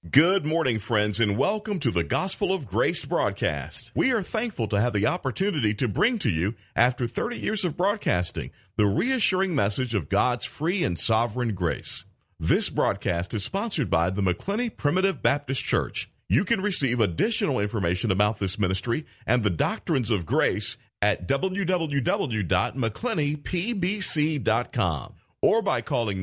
Good morning, friends, and welcome to the Gospel of Grace broadcast. We are thankful to have the opportunity to bring to you, after 30 years of broadcasting, the reassuring message of God's free and sovereign grace. This broadcast is sponsored by the McClenny Primitive Baptist Church. You can receive additional information about this ministry and the doctrines of grace at www.mcclennypbc.com or by calling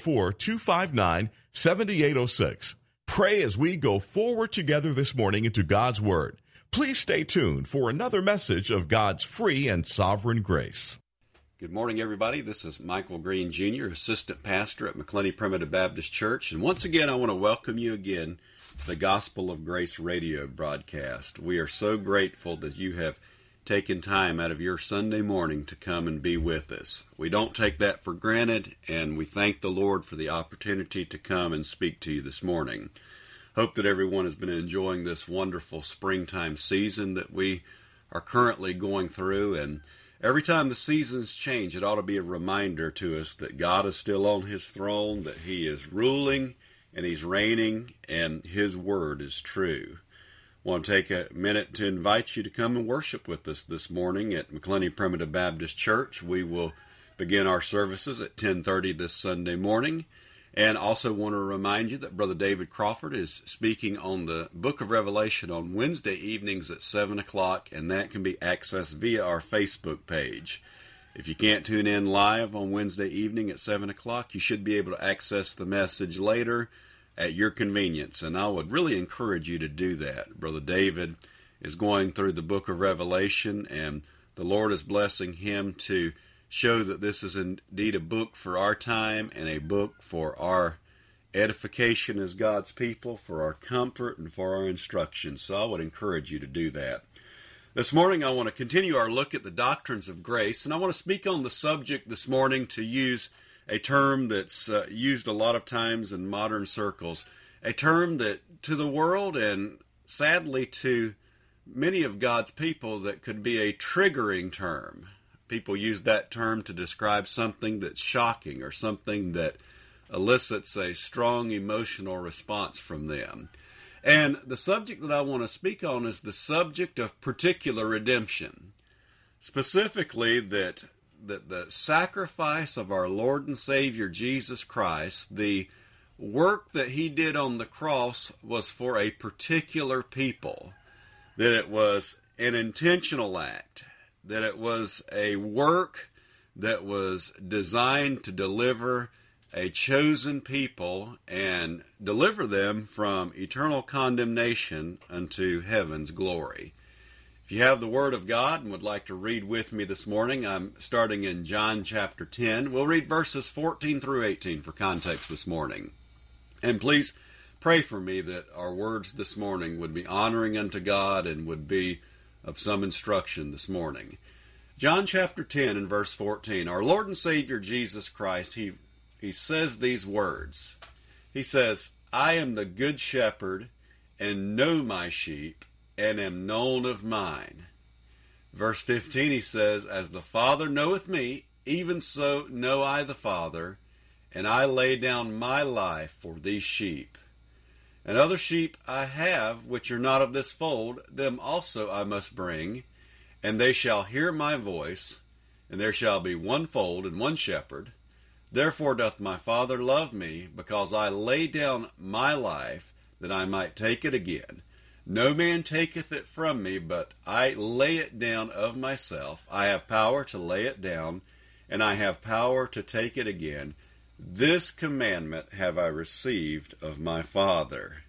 904-259-7806. Pray as we go forward together this morning into God's Word. Please stay tuned for another message of God's free and sovereign grace. Good morning, everybody. This is Michael Green, Jr., Assistant Pastor at McClenny Primitive Baptist Church. And once again, I want to welcome you again to the Gospel of Grace radio broadcast. We are so grateful that you have taken time out of your Sunday morning to come and be with us. We don't take that for granted, and we thank the Lord for the opportunity to come and speak to you this morning. Hope that everyone has been enjoying this wonderful springtime season that we are currently going through, and every time the seasons change, it ought to be a reminder to us that God is still on His throne, that He is ruling and He's reigning, and His word is true. I want to take a minute to invite you to come and worship with us this morning at McClenny Primitive Baptist Church. We will begin our services at 10:30 this Sunday morning. And also want to remind you that Brother David Crawford is speaking on the Book of Revelation on Wednesday evenings at 7 o'clock, and that can be accessed via our Facebook page. If you can't tune in live on Wednesday evening at 7 o'clock, you should be able to access the message later at your convenience, and I would really encourage you to do that. Brother David is going through the book of Revelation, and the Lord is blessing him to show that this is indeed a book for our time and a book for our edification as God's people, for our comfort and for our instruction. So I would encourage you to do that. This morning I want to continue our look at the doctrines of grace, and I want to speak on the subject this morning, to use a term that's used a lot of times in modern circles, a term that to the world and sadly to many of God's people that could be a triggering term. People use that term to describe something that's shocking or something that elicits a strong emotional response from them. And the subject that I want to speak on is the subject of particular redemption. Specifically that the sacrifice of our Lord and Savior Jesus Christ, the work that He did on the cross, was for a particular people, that it was an intentional act, that it was a work that was designed to deliver a chosen people and deliver them from eternal condemnation unto heaven's glory. If you have the Word of God and would like to read with me this morning, I'm starting in John chapter 10. We'll read verses 14 through 18 for context this morning. And please pray for me that our words this morning would be honoring unto God and would be of some instruction this morning. John chapter 10 and verse 14. Our Lord and Savior Jesus Christ, He says these words. He says, I am the good shepherd and know my sheep, and am known of mine. Verse 15, He says, as the Father knoweth me, even so know I the Father, and I lay down my life for these sheep. And other sheep I have, which are not of this fold, them also I must bring, and they shall hear my voice, and there shall be one fold and one shepherd. Therefore doth my Father love me, because I lay down my life, that I might take it again. No man taketh it from me, but I lay it down of myself. I have power to lay it down, and I have power to take it again. This commandment have I received of my Father.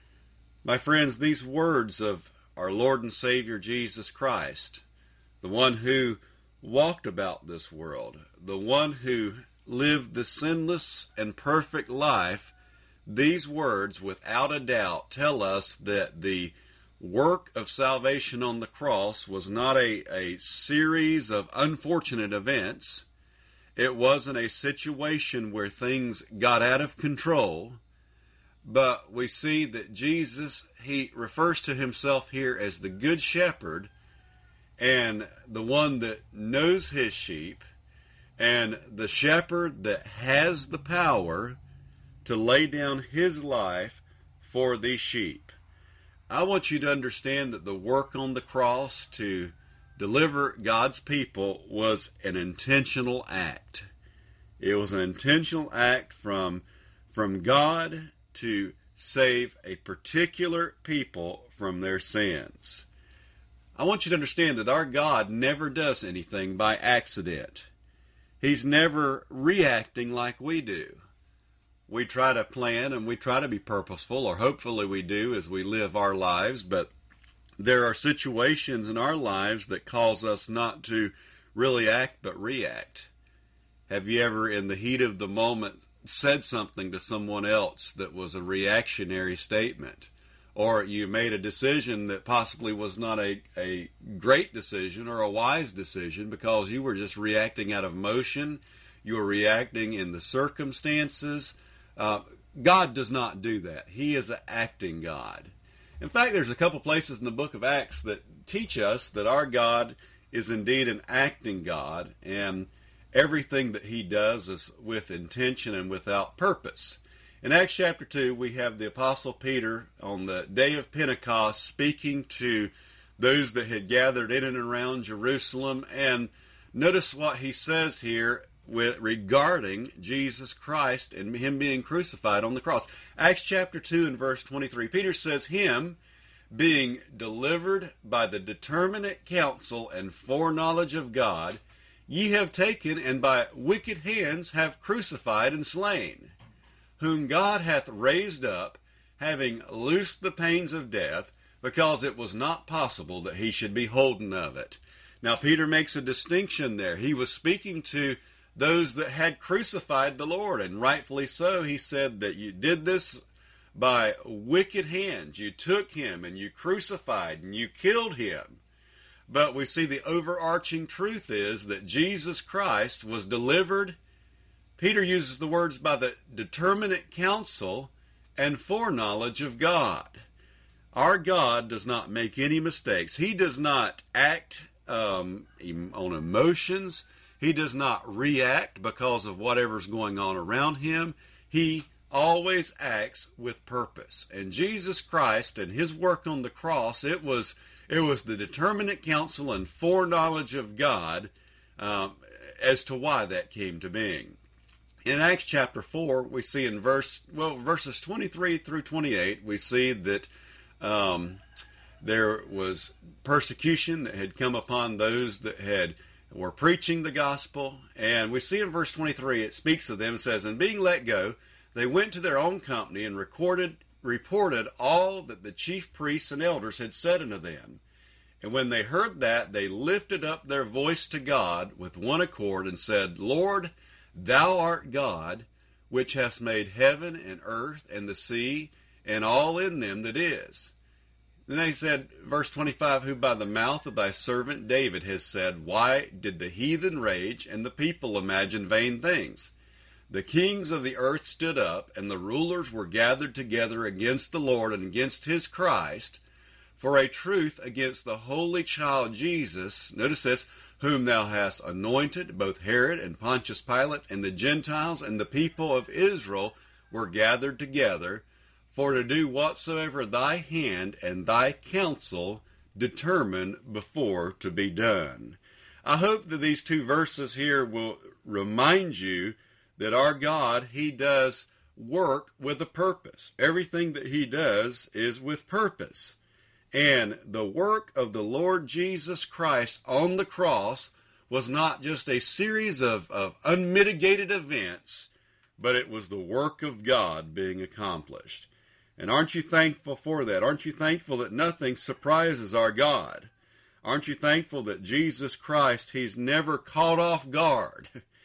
My friends, these words of our Lord and Savior Jesus Christ, the one who walked about this world, the one who lived the sinless and perfect life, these words, without a doubt, tell us that the work of salvation on the cross was not a series of unfortunate events. It wasn't a situation where things got out of control. But we see that Jesus, He refers to Himself here as the Good Shepherd and the one that knows His sheep and the shepherd that has the power to lay down His life for these sheep. I want you to understand that the work on the cross to deliver God's people was an intentional act. It was an intentional act from God to save a particular people from their sins. I want you to understand that our God never does anything by accident. He's never reacting like we do. We try to plan and we try to be purposeful, or hopefully we do as we live our lives, but there are situations in our lives that cause us not to really act but react. Have you ever, in the heat of the moment, said something to someone else that was a reactionary statement? Or you made a decision that possibly was not a great decision or a wise decision because you were just reacting out of emotion. You were reacting in the circumstances. God does not do that. He is an acting God. In fact, there's a couple places in the book of Acts that teach us that our God is indeed an acting God, and everything that he does is with intention and without purpose. In Acts chapter 2, we have the Apostle Peter on the day of Pentecost speaking to those that had gathered in and around Jerusalem. And notice what he says here regarding Jesus Christ and him being crucified on the cross. Acts chapter 2 and verse 23, Peter says, "Him being delivered by the determinate counsel and foreknowledge of God, ye have taken and by wicked hands have crucified and slain, whom God hath raised up, having loosed the pains of death, because it was not possible that he should be holden of it." Now, Peter makes a distinction there. He was speaking to those that had crucified the Lord, and rightfully so. He said that you did this by wicked hands. You took him and you crucified and you killed him. But we see the overarching truth is that Jesus Christ was delivered. Peter uses the words by the determinate counsel and foreknowledge of God. Our God does not make any mistakes. He does not act on emotions. He does not react because of whatever's going on around him. He always acts with purpose. And Jesus Christ and his work on the cross, it was the determinate counsel and foreknowledge of God as to why that came to being. In Acts chapter 4, we see in verses 23 through 28, we see that there was persecution that had come upon those that were preaching the gospel. And we see in verse 23, it speaks of them, it says, "And being let go, they went to their own company and reported all that the chief priests and elders had said unto them. And when they heard that, they lifted up their voice to God with one accord and said, Lord, thou art God, which hast made heaven and earth and the sea and all in them that is." Then they said, verse 25, "Who by the mouth of thy servant David has said, Why did the heathen rage and the people imagine vain things? The kings of the earth stood up, and the rulers were gathered together against the Lord and against his Christ, for a truth against the holy child Jesus," notice this, "whom thou hast anointed, both Herod and Pontius Pilate and the Gentiles and the people of Israel were gathered together, for to do whatsoever thy hand and thy counsel determined before to be done." I hope that these two verses here will remind you that our God, he does work with a purpose. Everything that he does is with purpose. And the work of the Lord Jesus Christ on the cross was not just a series of unmitigated events, but it was the work of God being accomplished. And aren't you thankful for that? Aren't you thankful that nothing surprises our God? Aren't you thankful that Jesus Christ, he's never caught off guard?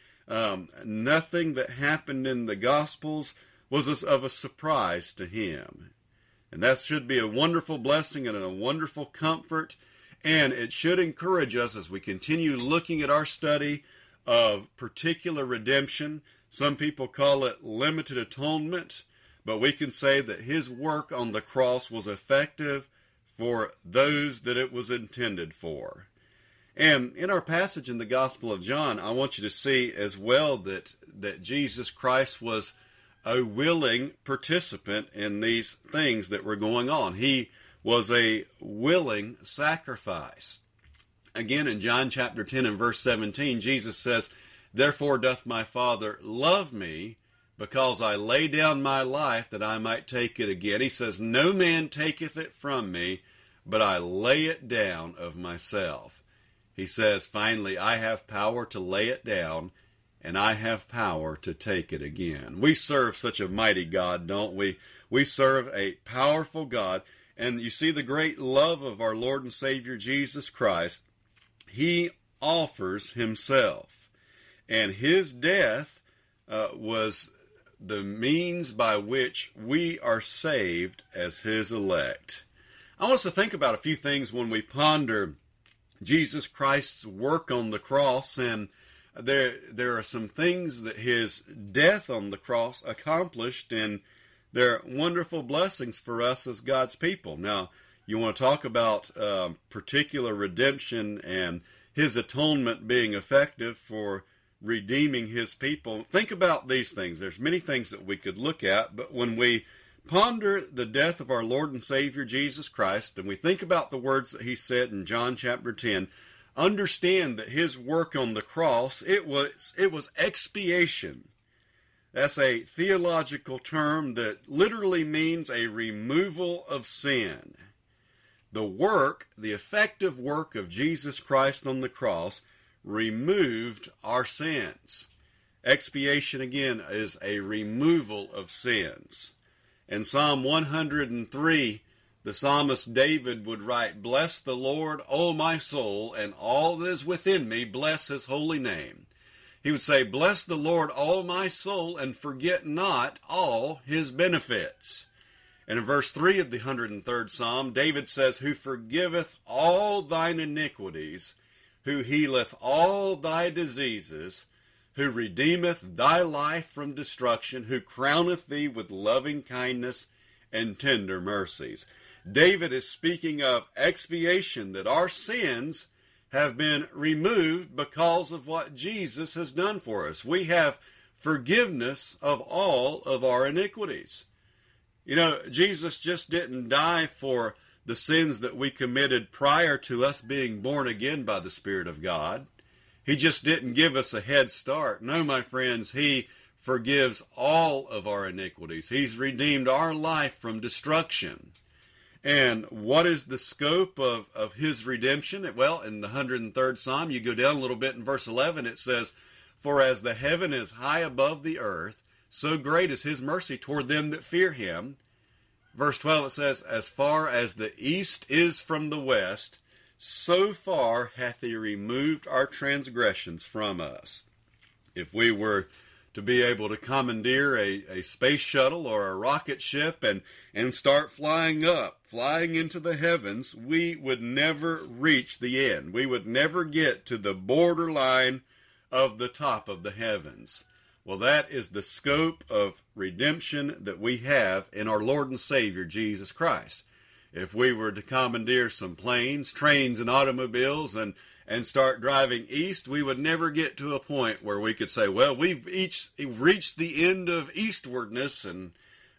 Nothing that happened in the Gospels was of a surprise to him. And that should be a wonderful blessing and a wonderful comfort. And it should encourage us as we continue looking at our study of particular redemption. Some people call it limited atonement. But we can say that his work on the cross was effective for those that it was intended for. And in our passage in the Gospel of John, I want you to see as well that Jesus Christ was a willing participant in these things that were going on. He was a willing sacrifice. Again, in John chapter 10 and verse 17, Jesus says, "Therefore doth my Father love me, because I lay down my life that I might take it again." He says, "No man taketh it from me, but I lay it down of myself." He says, finally, "I have power to lay it down, and I have power to take it again." We serve such a mighty God, don't we? We serve a powerful God. And you see the great love of our Lord and Savior Jesus Christ. He offers himself. And his death was the means by which we are saved as his elect. I want us to think about a few things when we ponder Jesus Christ's work on the cross, and there are some things that his death on the cross accomplished, and they're wonderful blessings for us as God's people. Now, you want to talk about particular redemption and his atonement being effective for redeeming his people. Think about these things. There's many things that we could look at, but when we ponder the death of our Lord and Savior Jesus Christ, and we think about the words that he said in John chapter 10, understand that his work on the cross, it was expiation. That's a theological term that literally means a removal of sin. The effective work of Jesus Christ on the cross removed our sins. Expiation, again, is a removal of sins. In Psalm 103, the psalmist David would write, "Bless the Lord, O my soul, and all that is within me, bless his holy name." He would say, "Bless the Lord, O my soul, and forget not all his benefits." And in verse 3 of the 103rd Psalm, David says, "Who forgiveth all thine iniquities, who healeth all thy diseases, who redeemeth thy life from destruction, who crowneth thee with loving kindness and tender mercies." David is speaking of expiation, that our sins have been removed because of what Jesus has done for us. We have forgiveness of all of our iniquities. You know, Jesus just didn't die for the sins that we committed prior to us being born again by the Spirit of God. He just didn't give us a head start. No, my friends, he forgives all of our iniquities. He's redeemed our life from destruction. And what is the scope of his redemption? Well, in the 103rd Psalm, you go down a little bit in verse 11, it says, "For as the heaven is high above the earth, so great is his mercy toward them that fear him." Verse 12, it says, "As far as the east is from the west, so far hath he removed our transgressions from us." If we were to be able to commandeer a space shuttle or a rocket ship and start flying into the heavens, we would never reach the end. We would never get to the borderline of the top of the heavens. Well, that is the scope of redemption that we have in our Lord and Savior, Jesus Christ. If we were to commandeer some planes, trains, and automobiles and start driving east, we would never get to a point where we could say, well, we've reached the end of eastwardness. And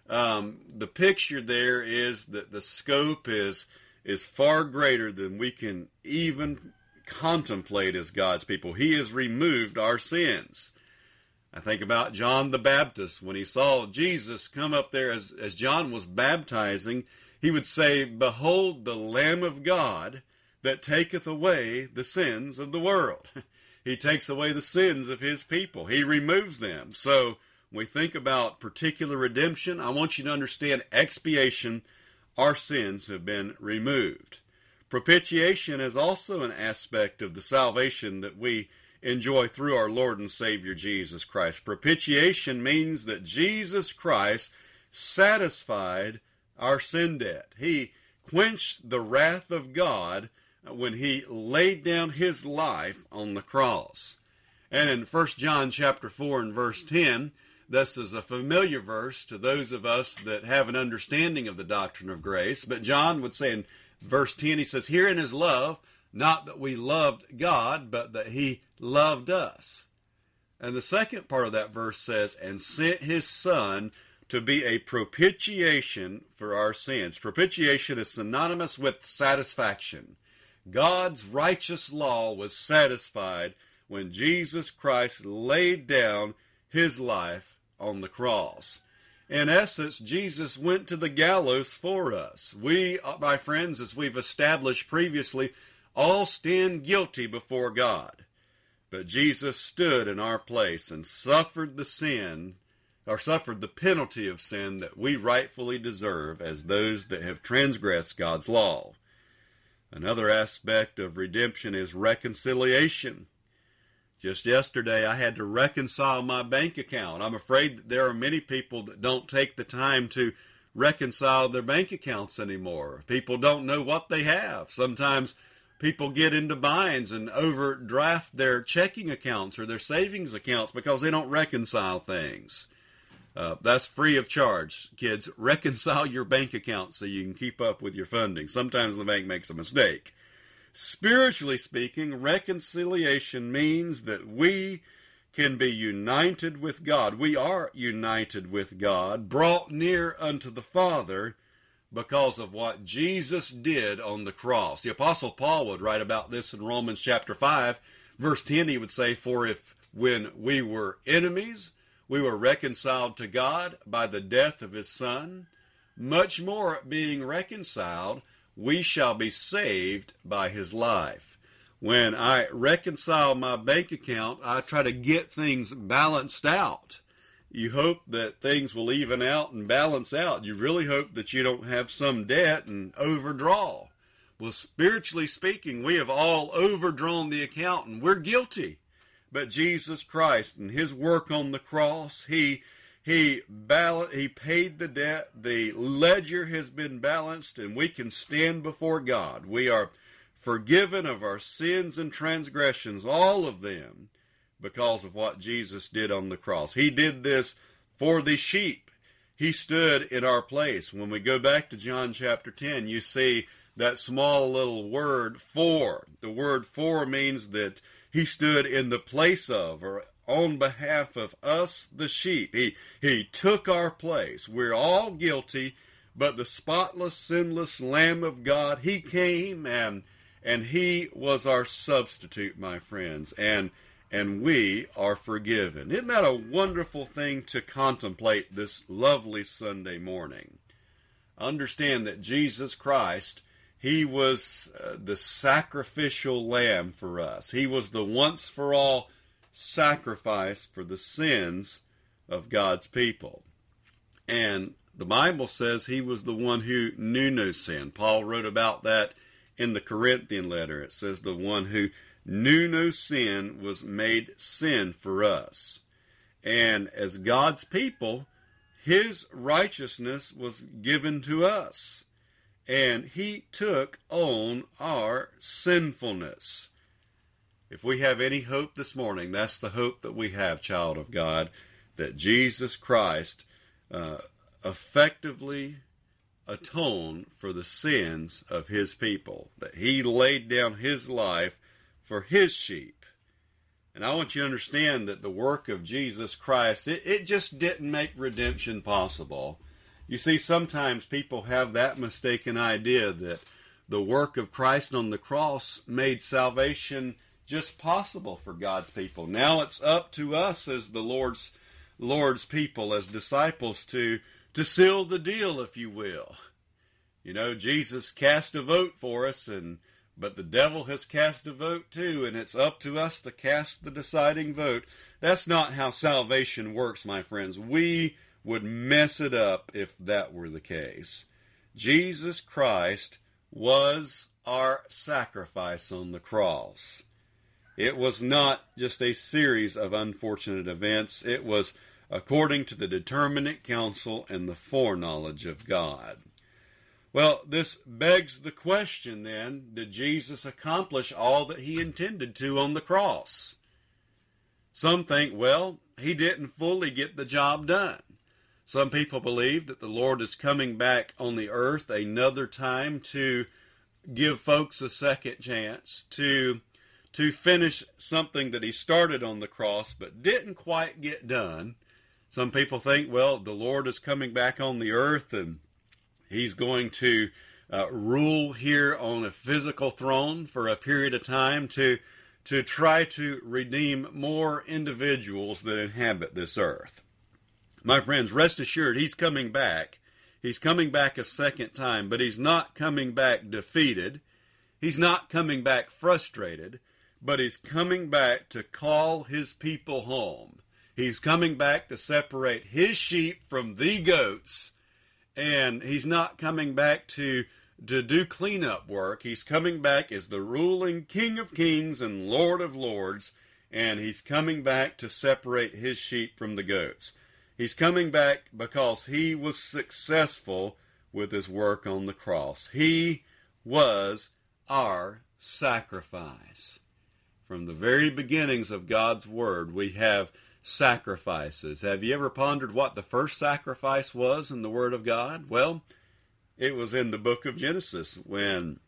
the picture there is that the scope is far greater than we can even contemplate as God's people. He has removed our sins. I think about John the Baptist. When he saw Jesus come up there as John was baptizing, he would say, "Behold the Lamb of God that taketh away the sins of the world." He takes away the sins of his people. He removes them. So when we think about particular redemption, I want you to understand expiation. Our sins have been removed. Propitiation is also an aspect of the salvation that we enjoy through our Lord and Savior Jesus Christ. Propitiation means that Jesus Christ satisfied our sin debt. He quenched the wrath of God when he laid down his life on the cross. And in 1 John chapter 4 and verse 10, this is a familiar verse to those of us that have an understanding of the doctrine of grace. But John would say in verse 10, he says, "Herein is love, not that we loved God, but that he loved us." And the second part of that verse says, and sent his Son to be a propitiation for our sins. Propitiation is synonymous with satisfaction. God's righteous law was satisfied when Jesus Christ laid down his life on the cross. In essence, Jesus went to the gallows for us. We, my friends, as we've established previously, all stand guilty before God. But Jesus stood in our place and suffered the penalty of sin that we rightfully deserve as those that have transgressed God's law. Another aspect of redemption is reconciliation. Just yesterday, I had to reconcile my bank account. I'm afraid that there are many people that don't take the time to reconcile their bank accounts anymore. People don't know what they have. Sometimes people get into binds and overdraft their checking accounts or their savings accounts because they don't reconcile things. That's free of charge, kids. Reconcile your bank account so you can keep up with your funding. Sometimes the bank makes a mistake. Spiritually speaking, reconciliation means that we can be united with God. We are united with God, brought near unto the Father because of what Jesus did on the cross. The Apostle Paul would write about this in Romans chapter 5, verse 10. He would say, for if when we were enemies, we were reconciled to God by the death of his Son, much more being reconciled, we shall be saved by his life. When I reconcile my bank account, I try to get things balanced out. You hope that things will even out and balance out. You really hope that you don't have some debt and overdraw. Well, spiritually speaking, we have all overdrawn the account and we're guilty. But Jesus Christ and his work on the cross, he paid the debt. The ledger has been balanced and we can stand before God. We are forgiven of our sins and transgressions, all of them, because of what Jesus did on the cross. He did this for the sheep. He stood in our place. When we go back to John chapter 10, you see that small little word for. The word for means that he stood in the place of, or on behalf of us, the sheep. He took our place. We're all guilty, but the spotless, sinless Lamb of God, he came and he was our substitute, my friends, and we are forgiven. Isn't that a wonderful thing to contemplate this lovely Sunday morning? Understand that Jesus Christ, he was the sacrificial lamb for us. He was the once-for-all sacrifice for the sins of God's people. And the Bible says he was the one who knew no sin. Paul wrote about that in the Corinthian letter. It says the one who knew no sin was made sin for us. And as God's people, his righteousness was given to us. And he took on our sinfulness. If we have any hope this morning, that's the hope that we have, child of God, that Jesus Christ effectively atoned for the sins of his people, that he laid down his life for his sheep. And I want you to understand that the work of Jesus Christ, it just didn't make redemption possible. You see, sometimes people have that mistaken idea that the work of Christ on the cross made salvation just possible for God's people. Now it's up to us as the Lord's people, as disciples, to seal the deal, if you will. You know, Jesus cast a vote for us, but the devil has cast a vote too, and it's up to us to cast the deciding vote. That's not how salvation works, my friends. We would mess it up if that were the case. Jesus Christ was our sacrifice on the cross. It was not just a series of unfortunate events. It was according to the determinate counsel and the foreknowledge of God. Well, this begs the question then, did Jesus accomplish all that he intended to on the cross? Some think, well, he didn't fully get the job done. Some people believe that the Lord is coming back on the earth another time to give folks a second chance, to to finish something that he started on the cross but didn't quite get done. Some people think, well, the Lord is coming back on the earth and he's going to rule here on a physical throne for a period of time to try to redeem more individuals that inhabit this earth. My friends, rest assured, he's coming back. He's coming back a second time, but he's not coming back defeated. He's not coming back frustrated, but he's coming back to call his people home. He's coming back to separate his sheep from the goats, and he's not coming back to do cleanup work. He's coming back as the ruling King of Kings and Lord of Lords, and he's coming back to separate his sheep from the goats. He's coming back because he was successful with his work on the cross. He was our sacrifice. From the very beginnings of God's Word, we have sacrifices. Have you ever pondered what the first sacrifice was in the Word of God? Well, it was in the book of Genesis when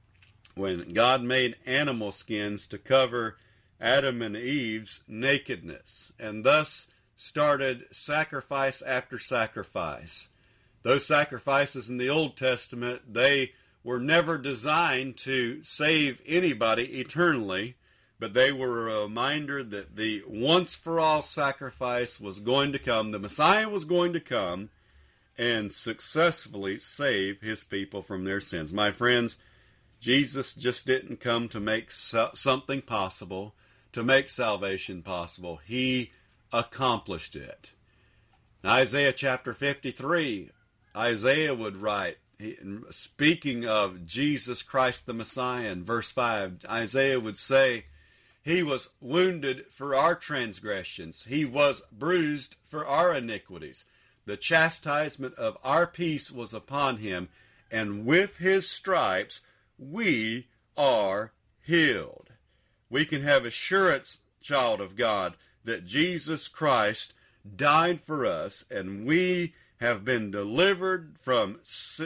God made animal skins to cover Adam and Eve's nakedness, and thus started sacrifice after sacrifice. Those sacrifices in the Old Testament, they were never designed to save anybody eternally, but they were a reminder that the once-for-all sacrifice was going to come. The Messiah was going to come and successfully save his people from their sins. My friends, Jesus just didn't come to make something possible, to make salvation possible. He accomplished it. In Isaiah chapter 53, Isaiah would write, speaking of Jesus Christ the Messiah, in verse 5, Isaiah would say, "He was wounded for our transgressions. He was bruised for our iniquities. The chastisement of our peace was upon him, and with his stripes we are healed." We can have assurance, child of God, that Jesus Christ died for us, and we have been delivered from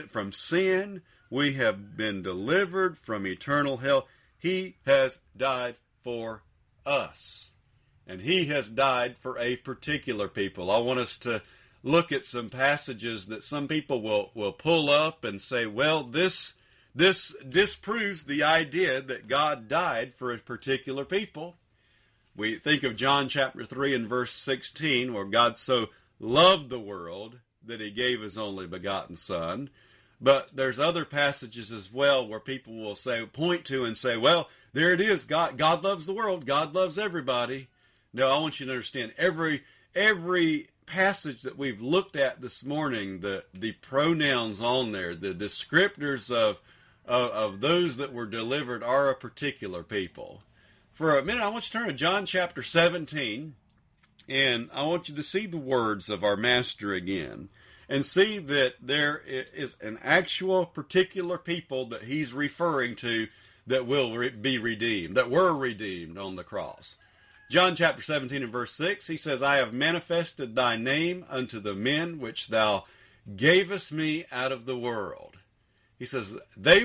sin. We have been delivered from eternal hell. He has died for us, and he has died for a particular people. I want us to look at some passages that some people will pull up and say, well, this disproves the idea that God died for a particular people. We think of John chapter 3 and verse 16, where God so loved the world that he gave his only begotten Son. But there's other passages as well where people will point to and say, well, there it is. God loves the world. God loves everybody. No, I want you to understand every passage that we've looked at this morning, the pronouns on there, the descriptors of those that were delivered are a particular people. For a minute, I want you to turn to John chapter 17, and I want you to see the words of our Master again, and see that there is an actual particular people that he's referring to that will be redeemed, that were redeemed on the cross. John chapter 17 and verse 6, he says, "I have manifested thy name unto the men which thou gavest me out of the world." He says,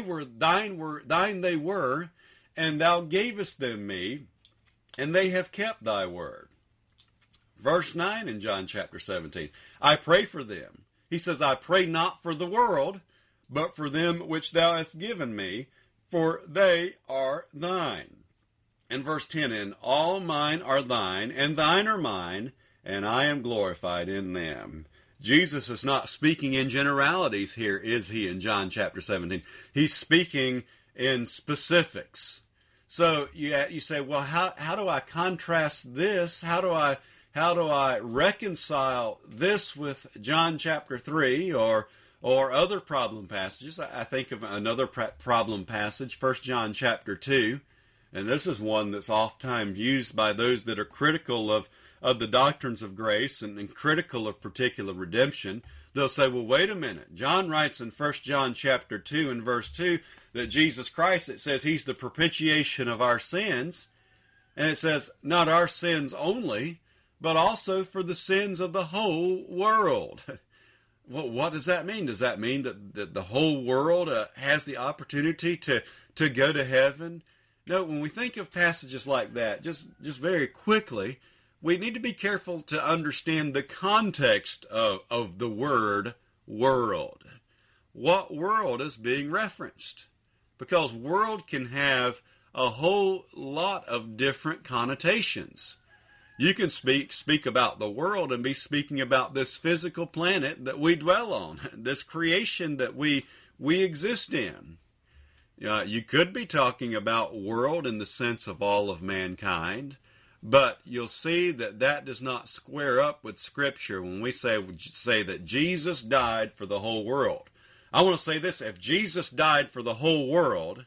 thine they were, and thou gavest them me, and they have kept thy word. Verse 9 in John chapter 17, "I pray for them." He says, "I pray not for the world, but for them which thou hast given me, for they are thine." And verse 10, "And all mine are thine, and thine are mine, and I am glorified in them." Jesus is not speaking in generalities here, is he, in John chapter 17? He's speaking in specifics. So you say, well, how do I contrast this? How do I reconcile this with John chapter 3 or other problem passages? I think of another problem passage, 1 John chapter 2, and this is one that's oftentimes used by those that are critical of the doctrines of grace and critical of particular redemption. They'll say, well, wait a minute. John writes in 1 John chapter 2 and verse 2 that Jesus Christ, it says he's the propitiation of our sins. And it says not our sins only, but also for the sins of the whole world. Well, what does that mean? Does that mean that the whole world has the opportunity to go to heaven? No, when we think of passages like that, just very quickly, we need to be careful to understand the context of the word world. What world is being referenced? Because world can have a whole lot of different connotations. You can speak about the world and be speaking about this physical planet that we dwell on, this creation that we exist in. You could be talking about world in the sense of all of mankind, but you'll see that does not square up with Scripture when we say that Jesus died for the whole world. I want to say this: if Jesus died for the whole world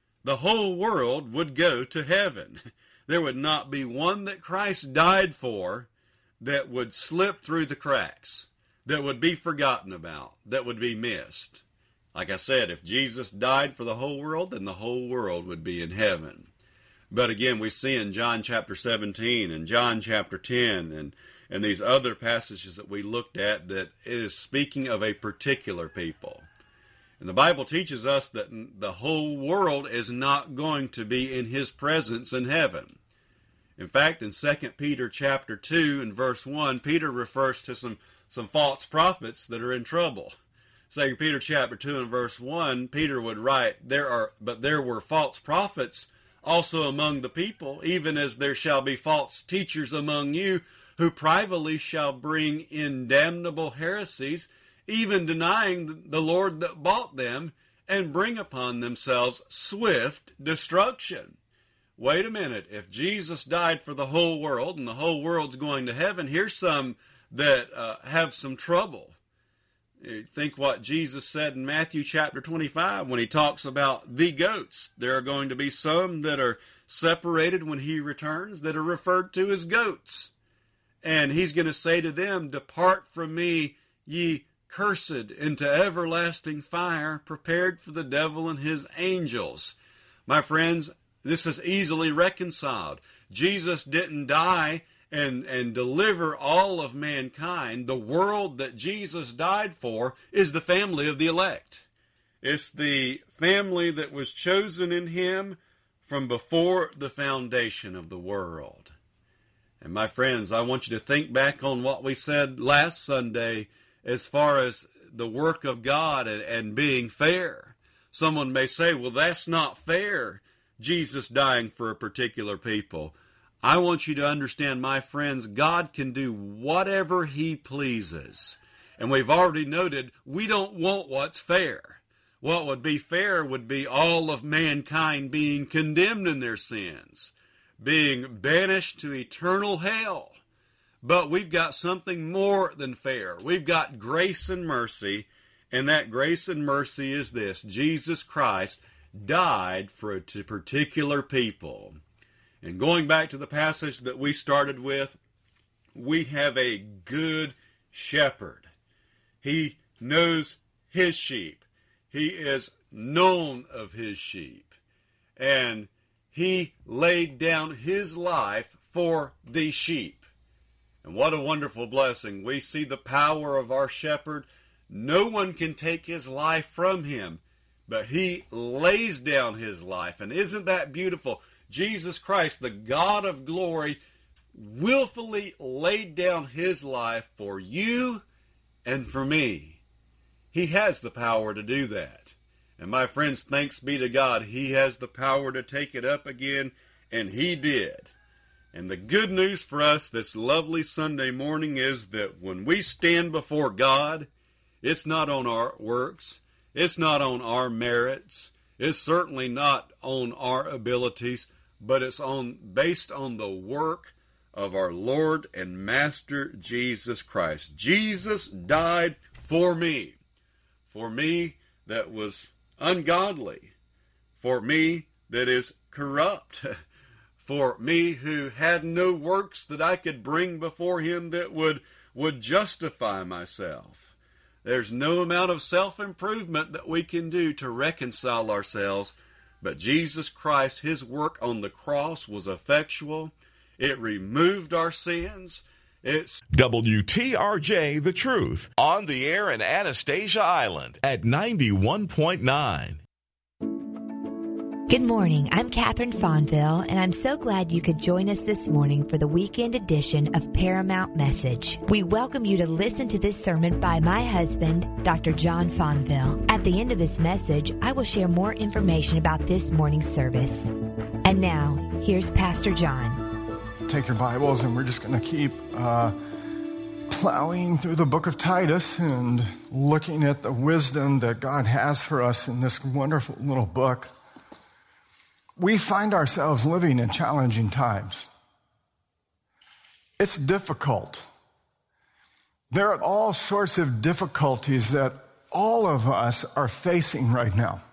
would go to heaven. There would not be one that Christ died for that would slip through the cracks, that would be forgotten about, that would be missed. Like I said, if Jesus died for the whole world, then the whole world would be in heaven. But again, we see in John chapter 17 and John chapter 10 and these other passages that we looked at that it is speaking of a particular people. And the Bible teaches us that the whole world is not going to be in his presence in heaven. In fact, in 2 Peter chapter 2 and verse 1, Peter refers to some false prophets that are in trouble. 2 Peter chapter 2 and verse 1, Peter would write, But there were false prophets also among the people, even as there shall be false teachers among you, who privately shall bring in damnable heresies, even denying the Lord that bought them, and bring upon themselves swift destruction. Wait a minute, if Jesus died for the whole world, and the whole world's going to heaven, here's some that have some trouble. Think what Jesus said in Matthew chapter 25 when he talks about the goats. There are going to be some that are separated when he returns that are referred to as goats. And he's going to say to them, "Depart from me, ye cursed, into everlasting fire, prepared for the devil and his angels." My friends, this is easily reconciled. Jesus didn't die and deliver all of mankind. The world that Jesus died for is the family of the elect. It's the family that was chosen in him from before the foundation of the world. And my friends, I want you to think back on what we said last Sunday as far as the work of God and being fair. Someone may say, well, that's not fair, Jesus dying for a particular people. I want you to understand, my friends, God can do whatever he pleases. And we've already noted, we don't want what's fair. What would be fair would be all of mankind being condemned in their sins, being banished to eternal hell. But we've got something more than fair. We've got grace and mercy, and that grace and mercy is this: Jesus Christ died for a particular people. And going back to the passage that we started with, we have a good shepherd. He knows his sheep. He is known of his sheep. And he laid down his life for the sheep. And what a wonderful blessing. We see the power of our shepherd. No one can take his life from him, but he lays down his life. And isn't that beautiful? Jesus Christ, the God of glory, willfully laid down his life for you and for me. He has the power to do that. And my friends, thanks be to God, he has the power to take it up again, and he did. And the good news for us this lovely Sunday morning is that when we stand before God, it's not on our works, it's not on our merits, it's certainly not on our abilities, but it's based on the work of our Lord and Master Jesus Christ. Jesus died for me that was ungodly, for me that is corrupt, for me who had no works that I could bring before him that would justify myself. There's no amount of self-improvement that we can do to reconcile ourselves. But Jesus Christ, his work on the cross was effectual. It removed our sins. It's WTRJ The Truth, on the air in Anastasia Island at 91.9. Good morning. I'm Catherine Fonville, and I'm so glad you could join us this morning for the weekend edition of Paramount Message. We welcome you to listen to this sermon by my husband, Dr. John Fonville. At the end of this message, I will share more information about this morning's service. And now, here's Pastor John. Take your Bibles, and we're just going to keep plowing through the book of Titus and looking at the wisdom that God has for us in this wonderful little book. We find ourselves living in challenging times. It's difficult. There are all sorts of difficulties that all of us are facing right now.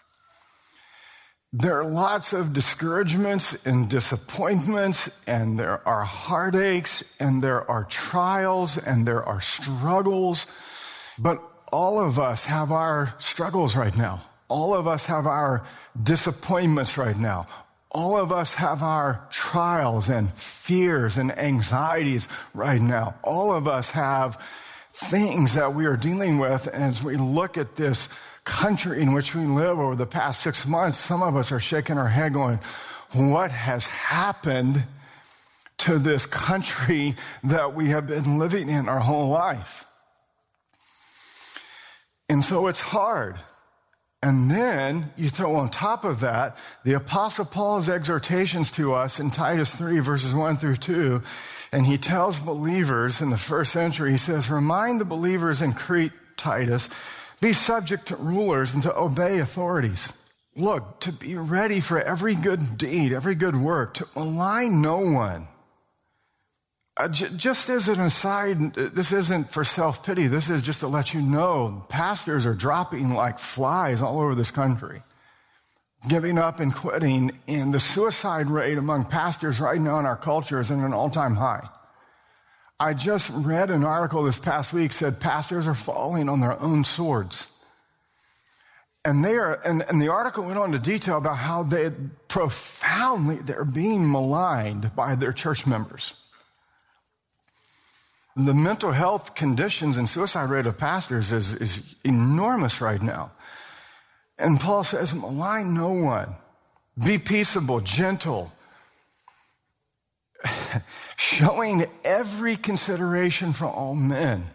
There are lots of discouragements and disappointments, and there are heartaches, and there are trials, and there are struggles. But all of us have our struggles right now. All of us have our disappointments right now. All of us have our trials and fears and anxieties right now. All of us have things that we are dealing with as we look at this country in which we live over the past 6 months. Some of us are shaking our head going, what has happened to this country that we have been living in our whole life? And so it's hard. And then you throw on top of that the Apostle Paul's exhortations to us in Titus 3, verses 1 through 2. And he tells believers in the first century, he says, remind the believers in Crete, Titus, be subject to rulers and to obey authorities. Look, to be ready for every good deed, every good work, to malign no one. Just as an aside, this isn't for self-pity. This is just to let you know, pastors are dropping like flies all over this country, giving up and quitting, and the suicide rate among pastors right now in our culture is at an all-time high. I just read an article this past week said pastors are falling on their own swords. And the article went on to detail about how they're being maligned by their church members. The mental health conditions and suicide rate of pastors is enormous right now. And Paul says, malign no one. Be peaceable, gentle, showing every consideration for all men.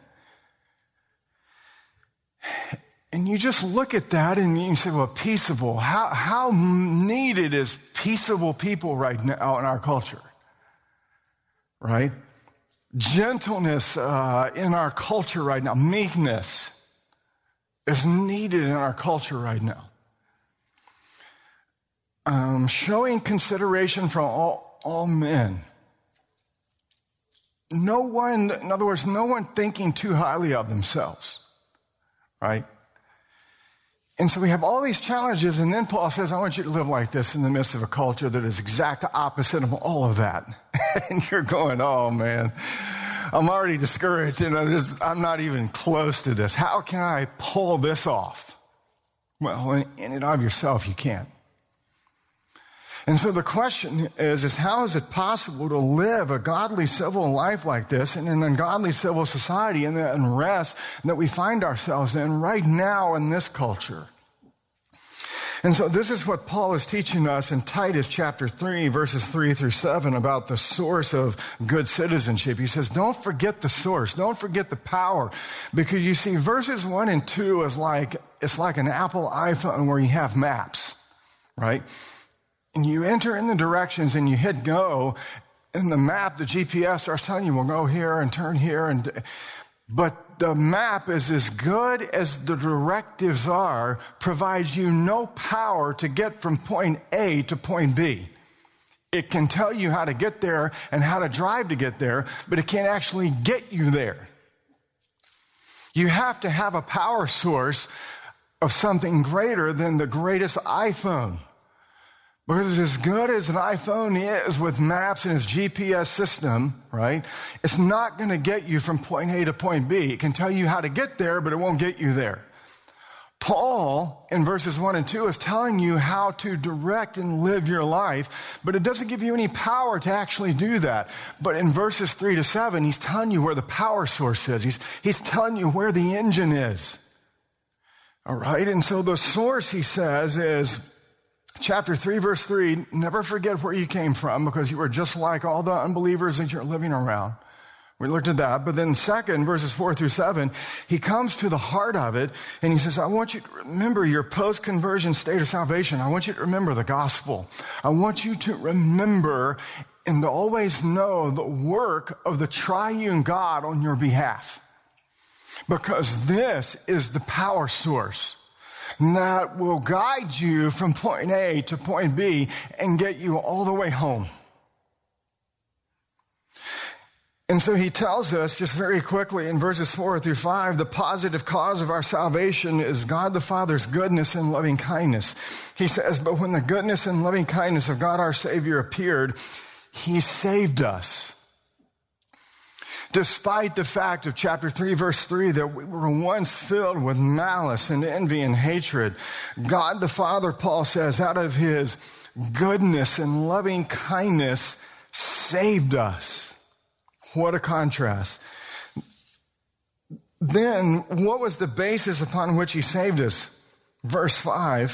And you just look at that and you say, well, peaceable. How needed is peaceable people right now in our culture? Right? Gentleness in our culture right now, meekness is needed in our culture right now. Showing consideration for all men. No one, in other words, no one thinking too highly of themselves, right? And so we have all these challenges, and then Paul says, I want you to live like this in the midst of a culture that is exact opposite of all of that. And you're going, oh man, I'm already discouraged. I'm not even close to this. How can I pull this off? Well, in and of yourself, you can't. And so the question is how is it possible to live a godly civil life like this in an ungodly civil society and the unrest that we find ourselves in right now in this culture? And so this is what Paul is teaching us in Titus chapter 3, verses 3 through 7 about the source of good citizenship. He says, don't forget the source. Don't forget the power. Because you see, verses 1 and 2 it's like an Apple iPhone where you have maps, right? And you enter in the directions and you hit go, and the map, the GPS starts telling you, well, go here and turn here. But the map is as good as the directives are, provides you no power to get from point A to point B. It can tell you how to get there and how to drive to get there, but it can't actually get you there. You have to have a power source of something greater than the greatest iPhone. Because as good as an iPhone is with maps and its GPS system, right, it's not going to get you from point A to point B. It can tell you how to get there, but it won't get you there. Paul, in verses 1 and 2, is telling you how to direct and live your life, but it doesn't give you any power to actually do that. But in verses 3 to 7, he's telling you where the power source is. He's telling you where the engine is. All right, and so the source, he says, is Chapter 3, verse 3, never forget where you came from because you were just like all the unbelievers that you're living around. We looked at that. But then second, verses 4 through 7, he comes to the heart of it and he says, I want you to remember your post-conversion state of salvation. I want you to remember the gospel. I want you to remember and to always know the work of the triune God on your behalf. Because this is the power source that will guide you from point A to point B and get you all the way home. And so he tells us just very quickly in verses 4 through 5, the positive cause of our salvation is God the Father's goodness and loving kindness. He says, but when the goodness and loving kindness of God our Savior appeared, he saved us. Despite the fact of chapter 3, verse 3, that we were once filled with malice and envy and hatred, God the Father, Paul says, out of his goodness and loving kindness, saved us. What a contrast. Then, what was the basis upon which he saved us? Verse 5,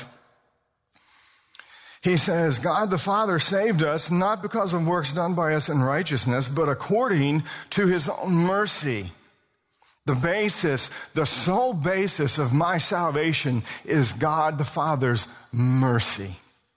he says, God the Father saved us not because of works done by us in righteousness, but according to his own mercy. The basis, the sole basis of my salvation is God the Father's mercy.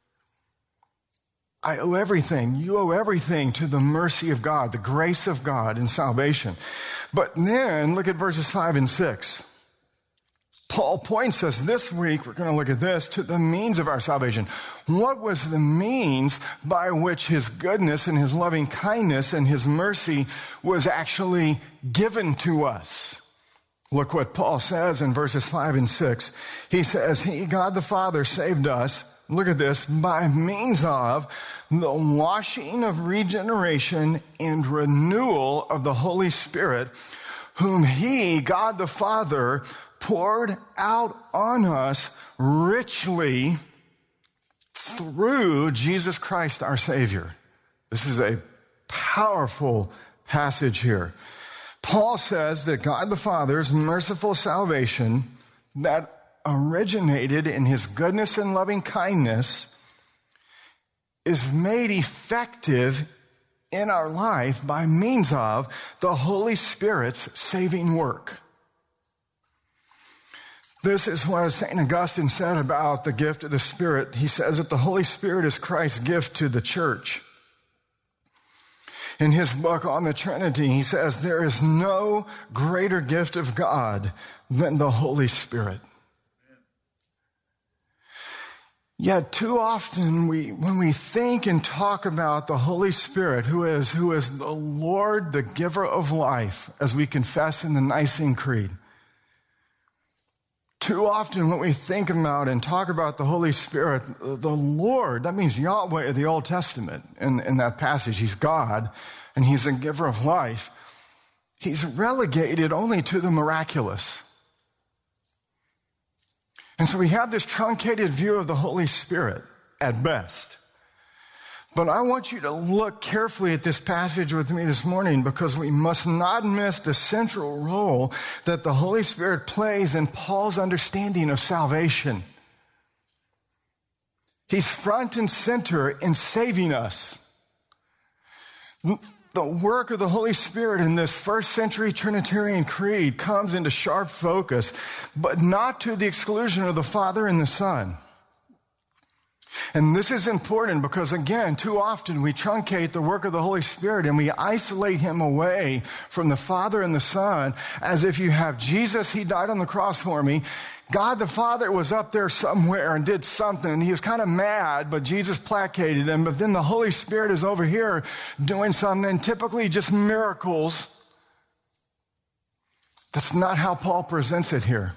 I owe everything. You owe everything to the mercy of God, the grace of God in salvation. But then look at verses 5 and 6. Paul points us this week, we're going to look at this, to the means of our salvation. What was the means by which his goodness and his loving kindness and his mercy was actually given to us? Look what Paul says in verses 5 and 6. He says, he, God the Father, saved us, look at this, by means of the washing of regeneration and renewal of the Holy Spirit, whom he, God the Father, poured out on us richly through Jesus Christ our Savior. This is a powerful passage here. Paul says that God the Father's merciful salvation that originated in his goodness and loving kindness is made effective in our life by means of the Holy Spirit's saving work. This is what St. Augustine said about the gift of the Spirit. He says that the Holy Spirit is Christ's gift to the church. In his book on the Trinity, he says there is no greater gift of God than the Holy Spirit. Yet too often when we think and talk about the Holy Spirit, who is the Lord, the giver of life, as we confess in the Nicene Creed, too often when we think about and talk about the Holy Spirit, the Lord, that means Yahweh of the Old Testament. In that passage, he's God, and he's the giver of life. He's relegated only to the miraculous. And so we have this truncated view of the Holy Spirit at best. But I want you to look carefully at this passage with me this morning because we must not miss the central role that the Holy Spirit plays in Paul's understanding of salvation. He's front and center in saving us. The work of the Holy Spirit in this first century Trinitarian creed comes into sharp focus, but not to the exclusion of the Father and the Son. And this is important because, again, too often we truncate the work of the Holy Spirit and we isolate him away from the Father and the Son as if you have Jesus, he died on the cross for me. God the Father was up there somewhere and did something. He was kind of mad, but Jesus placated him. But then the Holy Spirit is over here doing something, typically just miracles. That's not how Paul presents it here.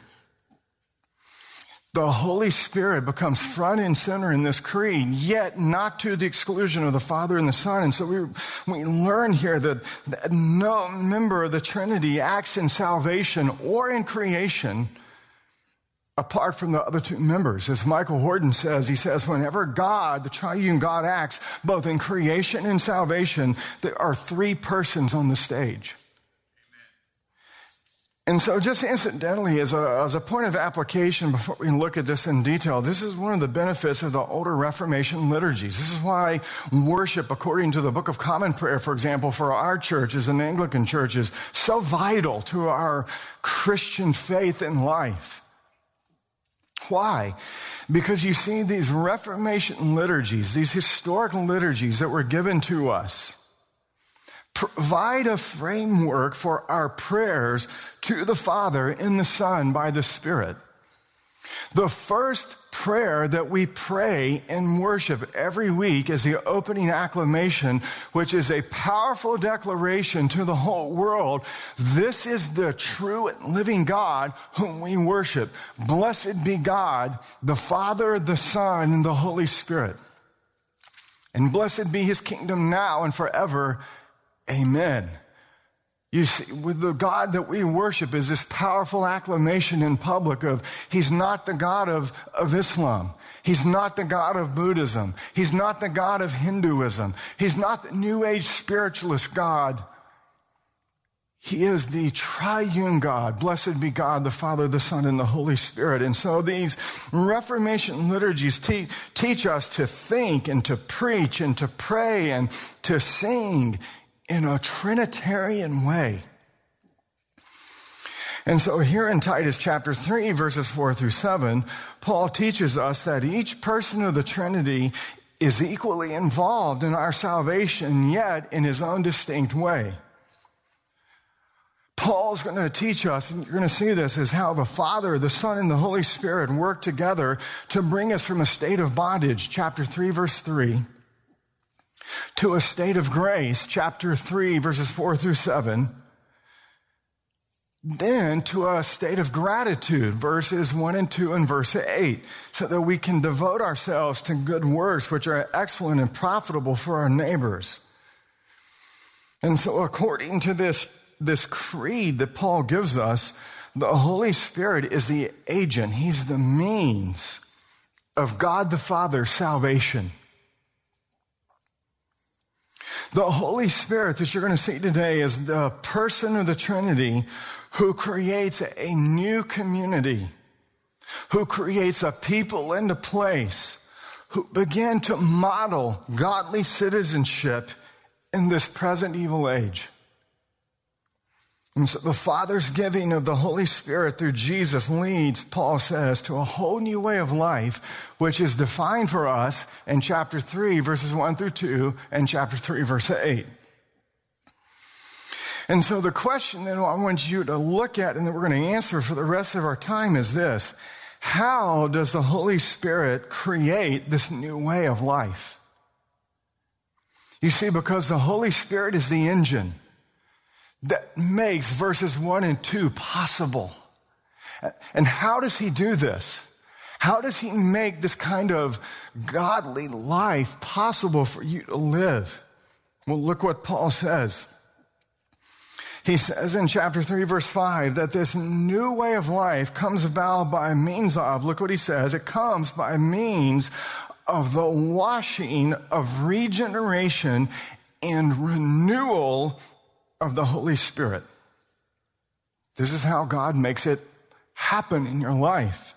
The Holy Spirit becomes front and center in this creed, yet not to the exclusion of the Father and the Son. And so we learn here that no member of the Trinity acts in salvation or in creation apart from the other two members. As Michael Horton says, he says, whenever God, the triune God, acts both in creation and salvation, there are three persons on the stage. And so just incidentally, as a point of application before we look at this in detail, this is one of the benefits of the older Reformation liturgies. This is why worship, according to the Book of Common Prayer, for example, for our church as an Anglican church, is so vital to our Christian faith and life. Why? Because you see, these Reformation liturgies, these historical liturgies that were given to us, provide a framework for our prayers to the Father in the Son by the Spirit. The first prayer that we pray in worship every week is the opening acclamation, which is a powerful declaration to the whole world. This is the true and living God whom we worship. Blessed be God, the Father, the Son, and the Holy Spirit. And blessed be his kingdom now and forever. Amen. You see, with the God that we worship is this powerful acclamation in public of, he's not the God of Islam. He's not the God of Buddhism. He's not the God of Hinduism. He's not the New Age spiritualist God. He is the triune God. Blessed be God, the Father, the Son, and the Holy Spirit. And so these Reformation liturgies teach us to think and to preach and to pray and to sing in a Trinitarian way. And so here in Titus chapter 3, verses 4 through 7, Paul teaches us that each person of the Trinity is equally involved in our salvation, yet in his own distinct way. Paul's going to teach us, and you're going to see this, is how the Father, the Son, and the Holy Spirit work together to bring us from a state of bondage, chapter 3, verse 3, to a state of grace, chapter 3, verses 4 through 7, then to a state of gratitude, verses 1 and 2 and verse 8, so that we can devote ourselves to good works, which are excellent and profitable for our neighbors. And so according to this creed that Paul gives us, the Holy Spirit is the agent. He's the means of God the Father's salvation. The Holy Spirit that you're going to see today is the person of the Trinity who creates a new community, who creates a people and a place, who begin to model godly citizenship in this present evil age. And so the Father's giving of the Holy Spirit through Jesus leads, Paul says, to a whole new way of life, which is defined for us in chapter 3, verses 1 through 2, and chapter 3, verse 8. And so the question that I want you to look at and that we're going to answer for the rest of our time is this: how does the Holy Spirit create this new way of life? You see, because the Holy Spirit is the engine that makes verses 1 and 2 possible. And how does he do this? How does he make this kind of godly life possible for you to live? Well, look what Paul says. He says in chapter 3, verse 5, that this new way of life comes about by means of, look what he says, it comes by means of the washing of regeneration and renewal of the Holy Spirit. This is how God makes it happen in your life.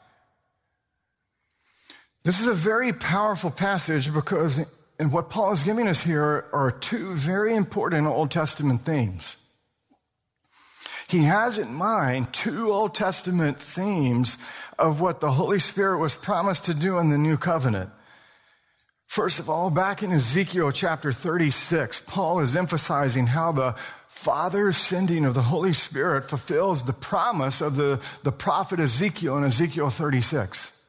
This is a very powerful passage because and what Paul is giving us here are two very important Old Testament themes. He has in mind two Old Testament themes of what the Holy Spirit was promised to do in the New Covenant. First of all, back in Ezekiel chapter 36, Paul is emphasizing how the Father's sending of the Holy Spirit fulfills the promise of the prophet Ezekiel in Ezekiel 36.